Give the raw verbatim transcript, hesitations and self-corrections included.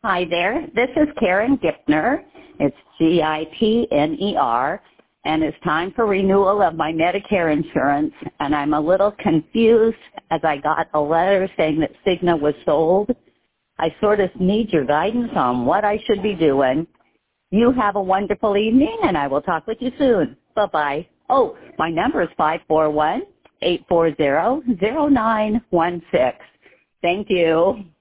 Hi there. This is Karen Gipner. It's G I P N E R, and it's time for renewal of my Medicare insurance, and I'm a little confused as I got a letter saying that Cigna was sold. I sort of need your guidance on what I should be doing. You have a wonderful evening, and I will talk with you soon. Bye-bye. Oh, my number is five four one, eight four zero, zero nine one six. Thank you.